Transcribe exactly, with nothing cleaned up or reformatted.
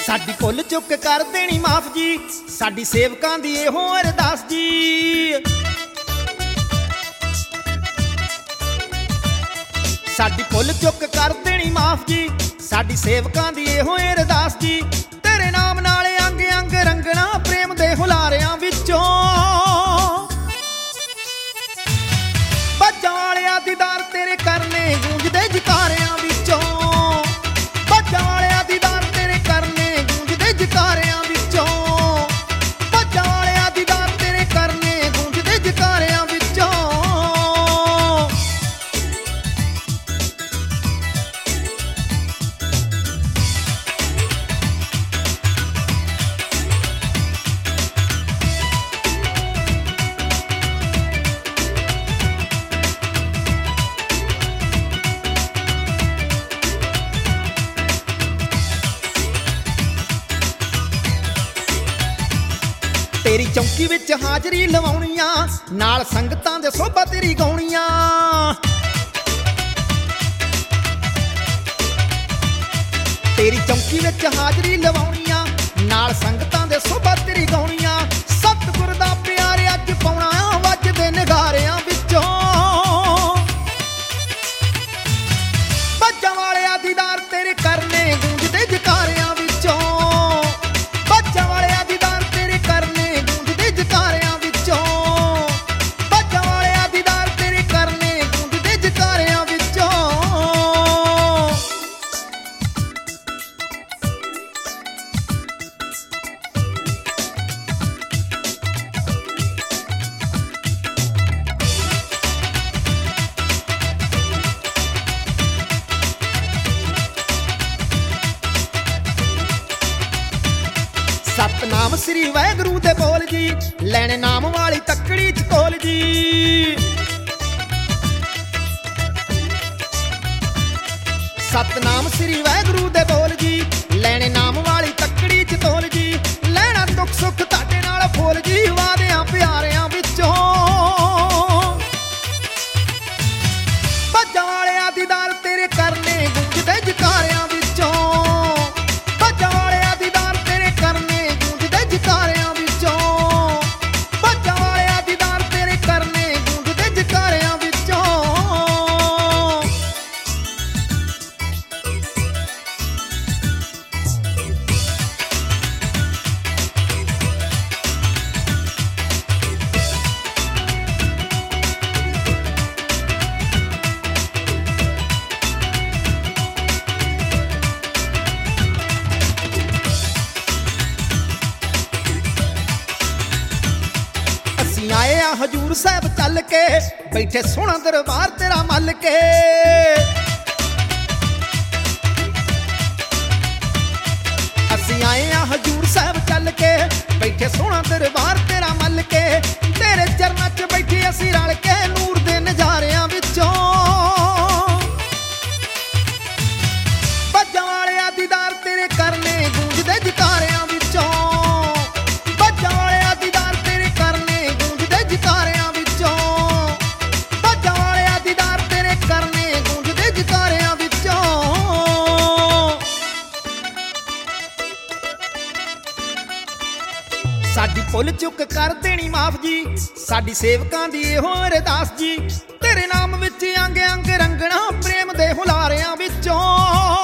साडी भुल चुक कर देनी माफ जी, साडी सेवकां दी इहो अरदास जी। साडी भुल चुक कर देनी माफ जी, साडी सेवकां दी इहो अरदास जी। तेरे नाम नाल अंग अंग रंगना प्रेम दे हुलारियां विचों, बाजां वालिया दीदार तेरे करने गूंजदे जकारियां विचों, बाजां वालिया दीदार तेरे करने गूंजदे जकारियां विचों, बाजां वालिया दीदार तेरे करने गूंजदे जकारियां विचों। तेरी चौकी विच हाजरी लवाउणियां, नाल संगतां दे सोभा तेरी गाउणियां। तेरी चौकी विच हाजरी लवाउणियां, नाल संगतां दे सोभा तेरी गाउणियां। सतगुर दा प्यार अज पाउणा वजदे नगारियां विचों, बाजां वालिया दीदार तेरे करने गूंजदे जकारियां विचों, बाजां वालिया दीदार तेरे करने गूंजदे जकारियां विचों, बाजां वालिया दीदार तेरे करने गूंजदे जकारियां विचों। सतनाम श्री वाहिगुरू दे बोल जी, लैने नाम वाली तकड़ी च कोल जी। सतनाम श्री वाहिगुरू दे बोल जी, लैने नाम वाली तकड़ी च तोल जी। लैना दुख सुख ताडे नाल फुल जी, वादियां प्यारियां विचों, बाजां वालिया दीदार तेरे करने गूंजदे जकारियां विचों, बाजां वालिया दीदार तेरे करने गूंजदे जकारियां विचों, बाजां वालिया दीदार तेरे करने गूंजदे जकारियां विचों। ਅਸੀਂ ਆਏ ਆ ਹਜੂਰ ਸਾਹਿਬ ਚੱਲ ਕੇ, ਬੈਠੇ ਸੋਹਣਾ ਦਰਬਾਰ ਤੇਰਾ ਮੱਲ ਕੇ। ਅਸੀਂ ਆਏ ਆ ਹਜੂਰ ਸਾਹਿਬ ਚੱਲ ਕੇ, ਬੈਠੇ ਸੋਹਣਾ ਦਰਬਾਰ ਤੇਰਾ ਮੱਲ ਕੇ। ਤੇਰੇ ਚਰਨਾਂ 'ਚ ਬੈਠੇ ਅਸੀਂ ਰਲ ਕੇ, ਨੂਰ ਦੇ ਨਜ਼ਾਰਿਆਂ ਵਿੱਚੋਂ, ਬਾਜਾਂ ਵਾਲਿਆ ਦੀਦਾਰ ਤੇਰੇ ਕਰਨੇ ਗੂੰਜਦੇ ਜਕਾਰਿਆਂ ਵਿੱਚੋਂ, ਬਾਜਾਂ ਵਾਲਿਆ ਦੀਦਾਰ ਤੇਰੇ ਕਰਨੇ ਗੂੰਜਦੇ ਜਕਾਰਿਆਂ ਵਿੱਚੋਂ, ਬਾਜਾਂ ਵਾਲਿਆ ਦੀਦਾਰ ਤੇਰੇ ਕਰਨੇ ਗੂੰਜਦੇ ਜਕਾਰਿਆਂ ਵਿੱਚੋਂ। ਸਾਡੀ ਭੁੱਲ ਚੁੱਕ ਕਰ ਦੇਣੀ ਮਾਫ ਜੀ, ਸਾਡੀ ਸੇਵਕਾਂ ਦੀ ਇਹੋ ਅਰਦਾਸ ਜੀ। ਤੇਰੇ ਨਾਮ ਵਿੱਚ ਅੰਗ ਅੰਗ ਰੰਗਣਾ ਪ੍ਰੇਮ ਦੇ ਹੁਲਾਰਿਆਂ ਵਿੱਚੋਂ।